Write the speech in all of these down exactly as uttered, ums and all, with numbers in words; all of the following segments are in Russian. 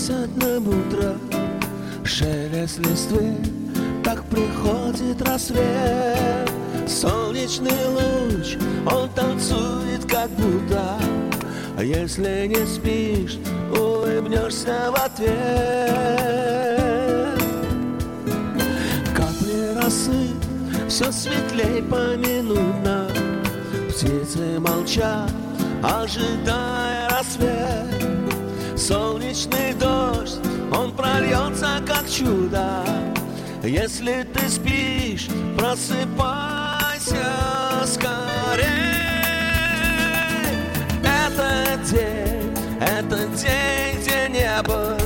осенним утром шелест листвы, так приходит рассвет. Солнечный луч, он танцует как будто. А если не спишь, улыбнешься в ответ. Капли росы, все светлей поминутно. Птицы молчат, ожидая рассвет. Солнечный дождь, он прольется как чудо. Если ты спишь, просыпайся скорей. Это день, это день, где небо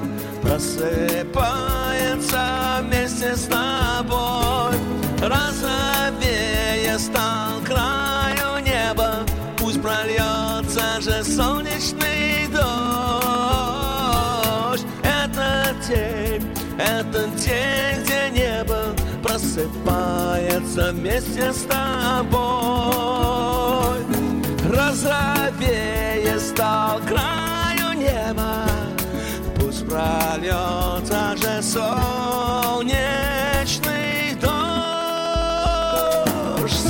просыпается вместе с тобой. Розовее стал краю неба, пусть прольется же солнечный дождь. Это день, это день, где небо просыпается вместе с тобой. Розовее стал краю неба, пусть прольется же солнечный дождь.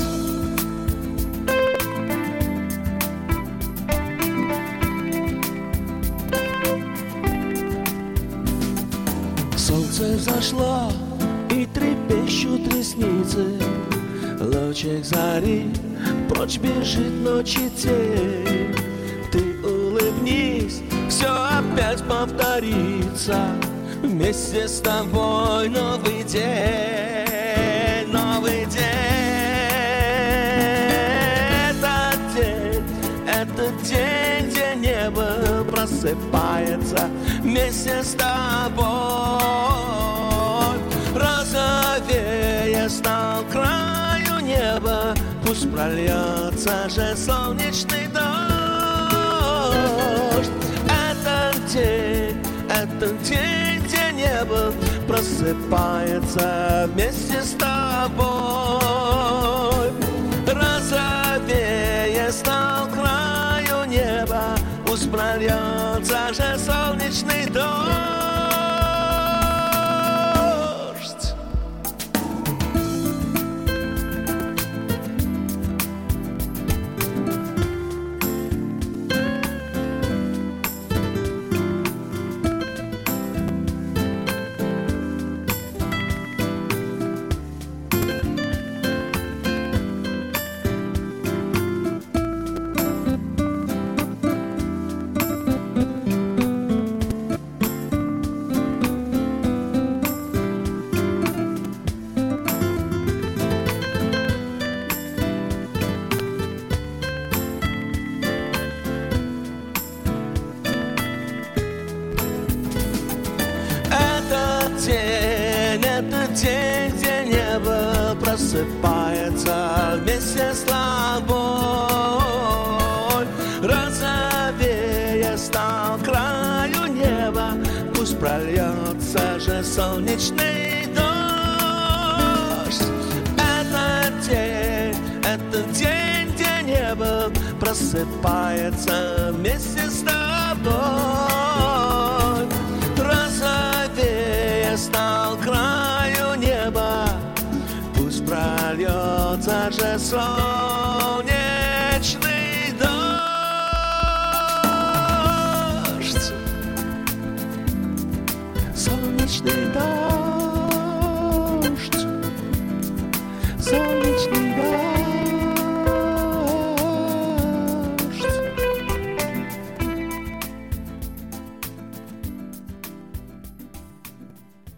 Солнце взошло и трепещут ресницы. Лучик зари прочь бежит ночи тень. Ты улыбнись, все опять повторится. Вместе с тобой новый день, новый день. Этот день, этот день, где небо просыпается вместе с тобой. Розовее стал краю неба, пусть прольется же солнечный дождь. Этот день, этот день, где небо просыпается вместе с тобой. Розовее стал краю неба, пусть прольется же солнечный дождь. Это день, где небо просыпается вместе с тобой. Розовее стал краю неба, пусть прольется же солнечный дождь. Этот день, этот день, где небо просыпается вместе с тобой. Розовее стал краю неба, пусть прольется же солнце.